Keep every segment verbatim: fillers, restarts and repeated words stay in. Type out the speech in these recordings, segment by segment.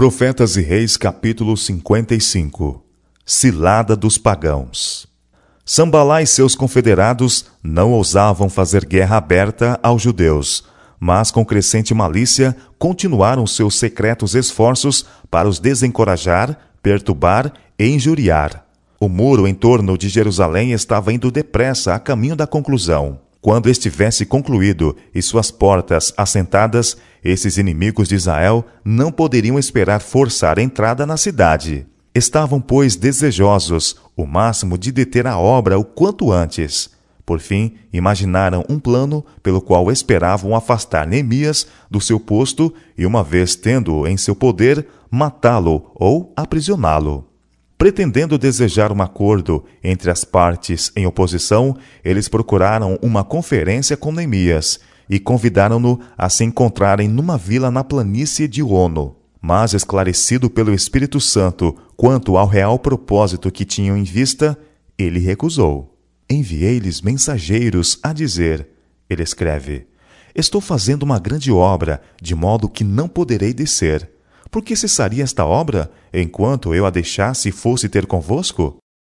Profetas e Reis, capítulo cinquenta e cinco. Cilada dos pagãos. Sambalá e seus confederados não ousavam fazer guerra aberta aos judeus, mas com crescente malícia continuaram seus secretos esforços para os desencorajar, perturbar e injuriar. O muro em torno de Jerusalém estava indo depressa a caminho da conclusão. Quando estivesse concluído e suas portas assentadas, esses inimigos de Israel não poderiam esperar forçar a entrada na cidade. Estavam, pois, desejosos, o máximo, de deter a obra o quanto antes. Por fim, imaginaram um plano pelo qual esperavam afastar Neemias do seu posto e, uma vez tendo-o em seu poder, matá-lo ou aprisioná-lo. Pretendendo desejar um acordo entre as partes em oposição, eles procuraram uma conferência com Neemias e convidaram-no a se encontrarem numa vila na planície de Ono. Mas, esclarecido pelo Espírito Santo quanto ao real propósito que tinham em vista, ele recusou. Enviei-lhes mensageiros a dizer, ele escreve, estou fazendo uma grande obra, de modo que não poderei descer. Por que cessaria esta obra, enquanto eu a deixasse e fosse ter convosco?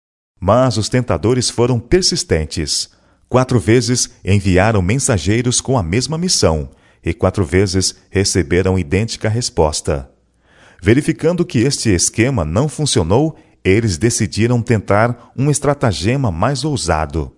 Mas os tentadores foram persistentes. Quatro vezes enviaram mensageiros com a mesma missão, e quatro vezes receberam idêntica resposta. Verificando que este esquema não funcionou, eles decidiram tentar um estratagema mais ousado.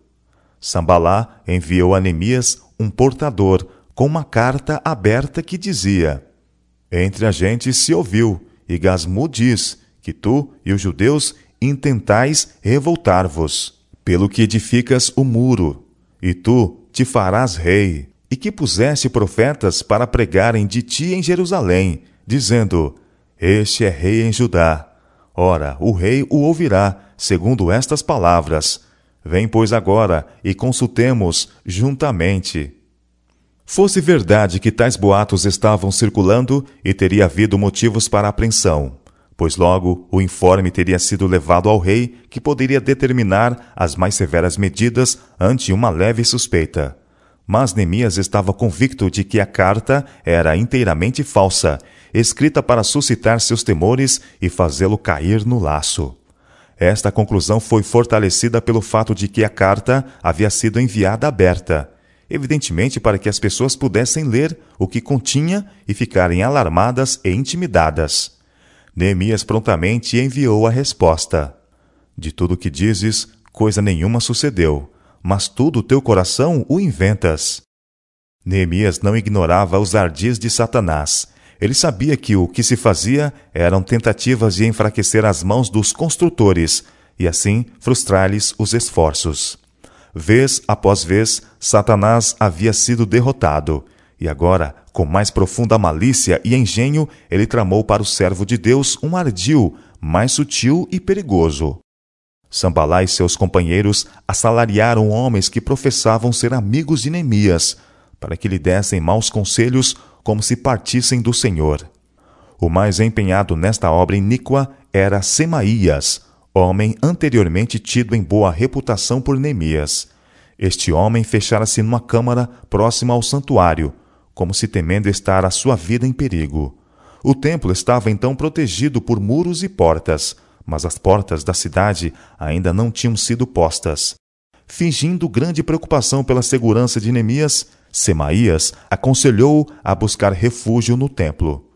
Sambalá enviou a Neemias um portador com uma carta aberta que dizia: Entre a gente se ouviu, e Gasmu diz que tu e os judeus intentais revoltar-vos, pelo que edificas o muro, e tu te farás rei, e que puseste profetas para pregarem de ti em Jerusalém, dizendo, Este é rei em Judá. Ora, o rei o ouvirá, segundo estas palavras. Vem, pois, agora, e consultemos juntamente. Fosse verdade que tais boatos estavam circulando, e teria havido motivos para apreensão, pois logo o informe teria sido levado ao rei, que poderia determinar as mais severas medidas ante uma leve suspeita. Mas Neemias estava convicto de que a carta era inteiramente falsa, escrita para suscitar seus temores e fazê-lo cair no laço. Esta conclusão foi fortalecida pelo fato de que a carta havia sido enviada aberta, evidentemente para que as pessoas pudessem ler o que continha e ficarem alarmadas e intimidadas. Neemias prontamente enviou a resposta. De tudo o que dizes, coisa nenhuma sucedeu, mas tudo o teu coração o inventas. Neemias não ignorava os ardis de Satanás. Ele sabia que o que se fazia eram tentativas de enfraquecer as mãos dos construtores e assim frustrar-lhes os esforços. Vez após vez, Satanás havia sido derrotado, e agora, com mais profunda malícia e engenho, ele tramou para o servo de Deus um ardil mais sutil e perigoso. Sambalá e seus companheiros assalariaram homens que professavam ser amigos de Neemias, para que lhe dessem maus conselhos como se partissem do Senhor. O mais empenhado nesta obra iníqua era Semaías, homem anteriormente tido em boa reputação por Neemias. Este homem fechara-se numa câmara próxima ao santuário, como se temendo estar a sua vida em perigo. O templo estava então protegido por muros e portas, mas as portas da cidade ainda não tinham sido postas. Fingindo grande preocupação pela segurança de Neemias, Semaías aconselhou-o a buscar refúgio no templo.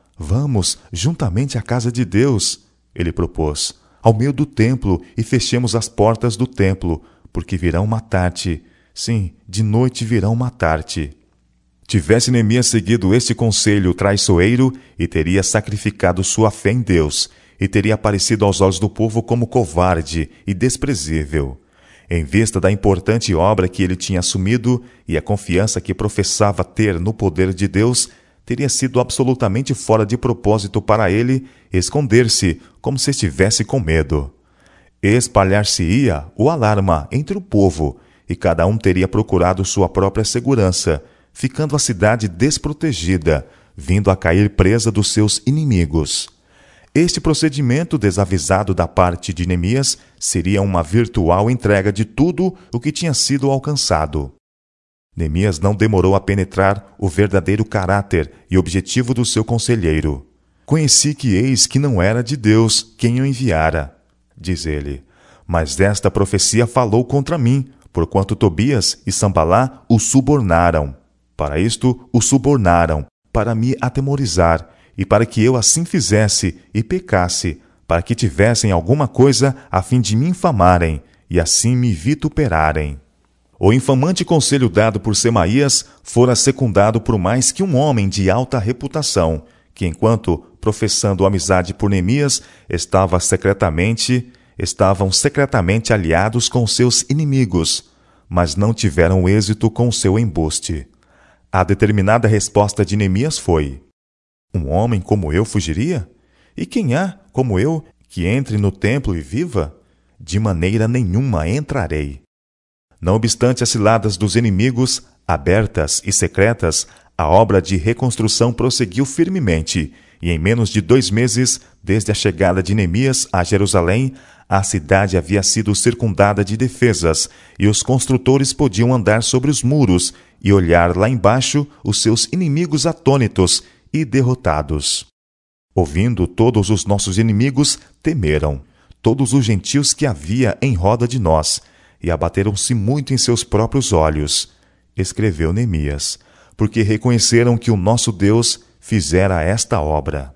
Vamos juntamente à casa de Deus, ele propôs, ao meio do templo, e fechemos as portas do templo, porque virão matar-te. Sim, de noite virão matar-te. Tivesse Neemias seguido este conselho traiçoeiro, e teria sacrificado sua fé em Deus, e teria aparecido aos olhos do povo como covarde e desprezível. Em vista da importante obra que ele tinha assumido e a confiança que professava ter no poder de Deus, teria sido absolutamente fora de propósito para ele esconder-se como se estivesse com medo. Espalhar-se-ia o alarma entre o povo, e cada um teria procurado sua própria segurança, ficando a cidade desprotegida, vindo a cair presa dos seus inimigos. Este procedimento desavisado da parte de Neemias seria uma virtual entrega de tudo o que tinha sido alcançado. Neemias não demorou a penetrar o verdadeiro caráter e objetivo do seu conselheiro. conheci que eis que não era de Deus quem o enviara. Diz ele, mas esta profecia falou contra mim, porquanto Tobias e Sambalá o subornaram. Para isto o subornaram, para me atemorizar, e para que eu assim fizesse e pecasse, para que tivessem alguma coisa a fim de me infamarem, e assim me vituperarem. O infamante conselho dado por Semaías fora secundado por mais que um homem de alta reputação, que enquanto, professando amizade por Neemias, estava secretamente, estavam secretamente aliados com seus inimigos, mas não tiveram êxito com seu embuste. A determinada resposta de Neemias foi: um homem como eu fugiria? E quem há, como eu, que entre no templo e viva? De maneira nenhuma entrarei. Não obstante as ciladas dos inimigos, abertas e secretas, a obra de reconstrução prosseguiu firmemente, e em menos de dois meses, desde a chegada de Neemias a Jerusalém, a cidade havia sido circundada de defesas, e os construtores podiam andar sobre os muros e olhar lá embaixo os seus inimigos atônitos e derrotados. Ouvindo todos os nossos inimigos, temeram, todos os gentios que havia em roda de nós, e abateram-se muito em seus próprios olhos, escreveu Neemias, porque reconheceram que o nosso Deus fizera esta obra.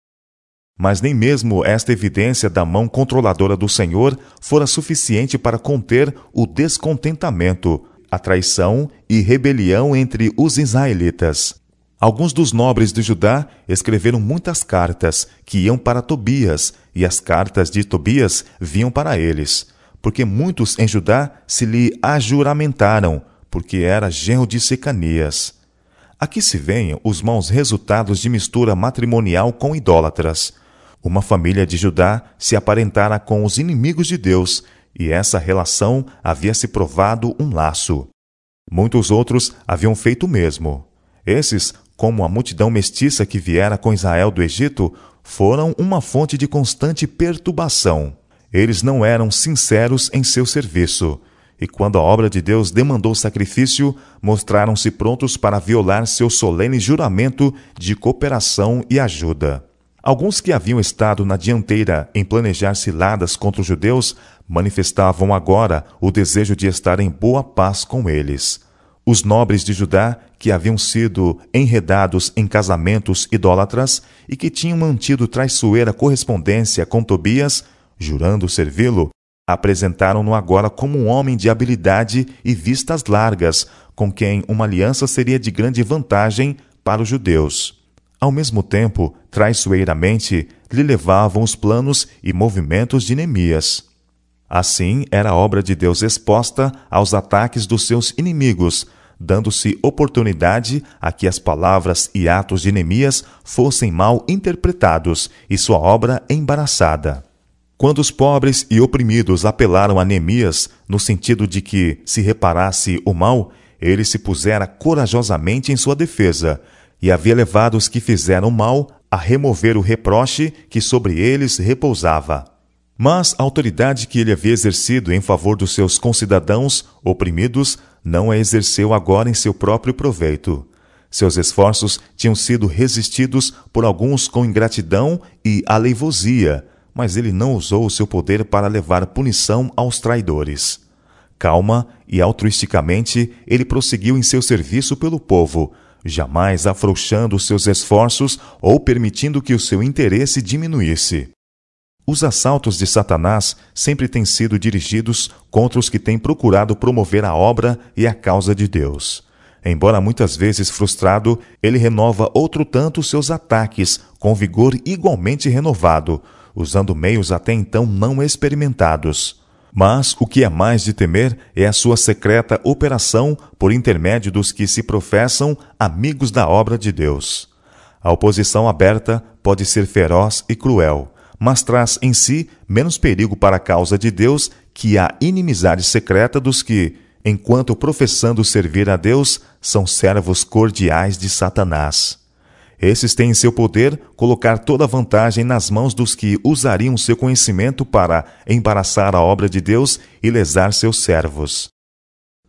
Mas nem mesmo esta evidência da mão controladora do Senhor fora suficiente para conter o descontentamento, a traição e rebelião entre os israelitas. Alguns dos nobres de Judá escreveram muitas cartas que iam para Tobias, e as cartas de Tobias vinham para eles, porque muitos em Judá se lhe ajuramentaram, porque era genro de Secanias. Aqui se veem os maus resultados de mistura matrimonial com idólatras. Uma família de Judá se aparentara com os inimigos de Deus, e essa relação havia se provado um laço. Muitos outros haviam feito o mesmo. Esses, como a multidão mestiça que viera com Israel do Egito, foram uma fonte de constante perturbação. Eles não eram sinceros em seu serviço, e quando a obra de Deus demandou sacrifício, mostraram-se prontos para violar seu solene juramento de cooperação e ajuda. Alguns que haviam estado na dianteira em planejar ciladas contra os judeus, manifestavam agora o desejo de estar em boa paz com eles. Os nobres de Judá, que haviam sido enredados em casamentos idólatras e que tinham mantido traiçoeira correspondência com Tobias, jurando servi-lo, apresentaram-no agora como um homem de habilidade e vistas largas, com quem uma aliança seria de grande vantagem para os judeus. Ao mesmo tempo, traiçoeiramente, lhe levavam os planos e movimentos de Neemias. Assim, era a obra de Deus exposta aos ataques dos seus inimigos, dando-se oportunidade a que as palavras e atos de Neemias fossem mal interpretados e sua obra embaraçada. Quando os pobres e oprimidos apelaram a Neemias, no sentido de que se reparasse o mal, ele se pusera corajosamente em sua defesa, e havia levado os que fizeram mal a remover o reproche que sobre eles repousava. Mas a autoridade que ele havia exercido em favor dos seus concidadãos oprimidos não a exerceu agora em seu próprio proveito. Seus esforços tinham sido resistidos por alguns com ingratidão e aleivosia, mas ele não usou o seu poder para levar punição aos traidores. Calma e altruisticamente, ele prosseguiu em seu serviço pelo povo, jamais afrouxando seus esforços ou permitindo que o seu interesse diminuísse. Os assaltos de Satanás sempre têm sido dirigidos contra os que têm procurado promover a obra e a causa de Deus. Embora muitas vezes frustrado, ele renova outro tanto seus ataques, com vigor igualmente renovado, usando meios até então não experimentados. Mas o que é mais de temer é a sua secreta operação por intermédio dos que se professam amigos da obra de Deus. A oposição aberta pode ser feroz e cruel, mas traz em si menos perigo para a causa de Deus que a inimizade secreta dos que, enquanto professando servir a Deus, são servos cordiais de Satanás. Esses têm em seu poder colocar toda a vantagem nas mãos dos que usariam seu conhecimento para embaraçar a obra de Deus e lesar seus servos.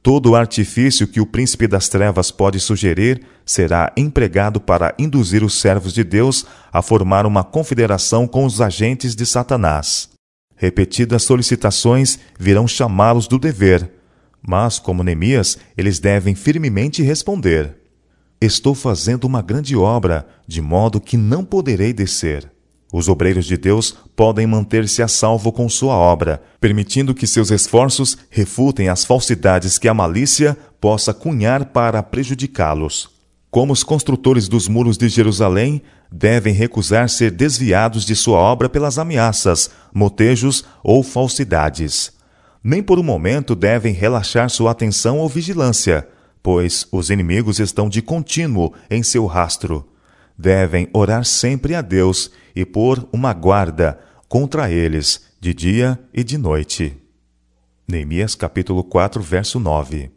Todo o artifício que o príncipe das trevas pode sugerir será empregado para induzir os servos de Deus a formar uma confederação com os agentes de Satanás. Repetidas solicitações virão chamá-los do dever, mas, como Neemias, eles devem firmemente responder: estou fazendo uma grande obra, de modo que não poderei descer. Os obreiros de Deus podem manter-se a salvo com sua obra, permitindo que seus esforços refutem as falsidades que a malícia possa cunhar para prejudicá-los. Como os construtores dos muros de Jerusalém, devem recusar ser desviados de sua obra pelas ameaças, motejos ou falsidades. Nem por um momento devem relaxar sua atenção ou vigilância, pois os inimigos estão de contínuo em seu rastro. Devem orar sempre a Deus e pôr uma guarda contra eles, de dia e de noite. Neemias capítulo quatro, verso nove.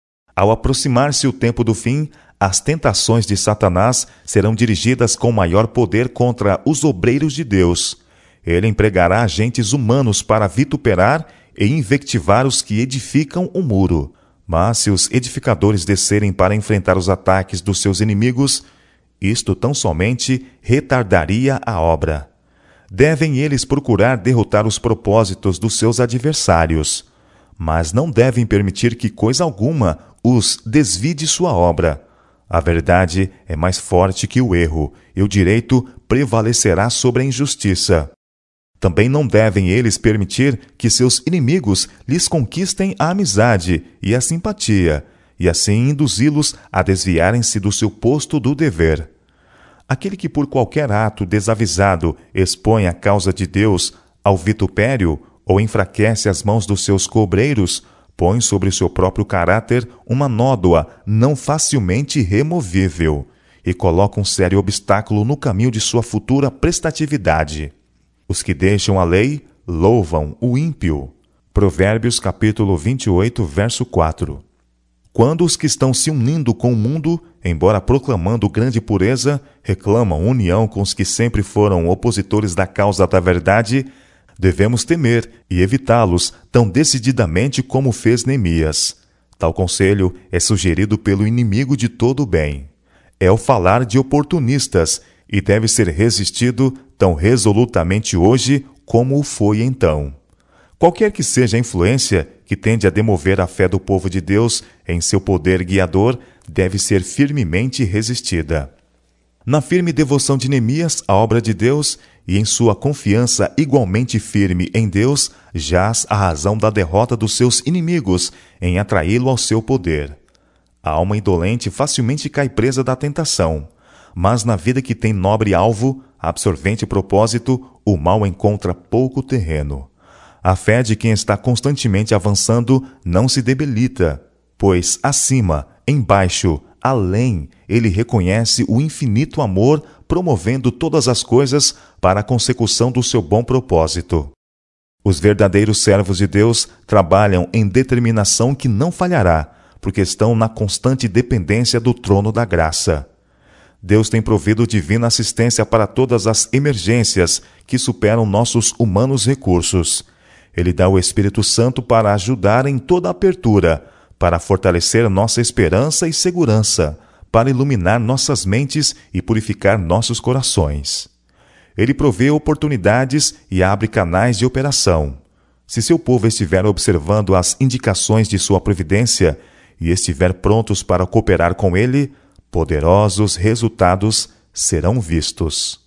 Ao aproximar-se o tempo do fim, as tentações de Satanás serão dirigidas com maior poder contra os obreiros de Deus. Ele empregará agentes humanos para vituperar e invectivar os que edificam o muro. Mas se os edificadores descerem para enfrentar os ataques dos seus inimigos, isto tão somente retardaria a obra. Devem eles procurar derrotar os propósitos dos seus adversários, mas não devem permitir que coisa alguma os desvie de sua obra. A verdade é mais forte que o erro, e o direito prevalecerá sobre a injustiça. Também não devem eles permitir que seus inimigos lhes conquistem a amizade e a simpatia, e assim induzi-los a desviarem-se do seu posto do dever. Aquele que por qualquer ato desavisado expõe a causa de Deus ao vitupério ou enfraquece as mãos dos seus cobreiros, põe sobre o seu próprio caráter uma nódoa não facilmente removível e coloca um sério obstáculo no caminho de sua futura prestatividade. Os que deixam a lei louvam o ímpio. Provérbios capítulo vinte e oito, verso quatro. Quando os que estão se unindo com o mundo, embora proclamando grande pureza, reclamam união com os que sempre foram opositores da causa da verdade, devemos temer e evitá-los tão decididamente como fez Neemias. Tal conselho é sugerido pelo inimigo de todo o bem. É o falar de oportunistas e deve ser resistido tão resolutamente hoje como o foi então. Qualquer que seja a influência que tende a demover a fé do povo de Deus em seu poder guiador, deve ser firmemente resistida. Na firme devoção de Neemias à obra de Deus e em sua confiança igualmente firme em Deus, jaz a razão da derrota dos seus inimigos em atraí-lo ao seu poder. A alma indolente facilmente cai presa da tentação, mas na vida que tem nobre alvo, absorvente propósito, o mal encontra pouco terreno. A fé de quem está constantemente avançando não se debilita, pois acima, embaixo, além, ele reconhece o infinito amor promovendo todas as coisas para a consecução do seu bom propósito. Os verdadeiros servos de Deus trabalham em determinação que não falhará, porque estão na constante dependência do trono da graça. Deus tem provido divina assistência para todas as emergências que superam nossos humanos recursos. Ele dá o Espírito Santo para ajudar em toda apertura, para fortalecer nossa esperança e segurança, para iluminar nossas mentes e purificar nossos corações. Ele provê oportunidades e abre canais de operação. Se seu povo estiver observando as indicações de sua providência e estiver prontos para cooperar com ele, poderosos resultados serão vistos.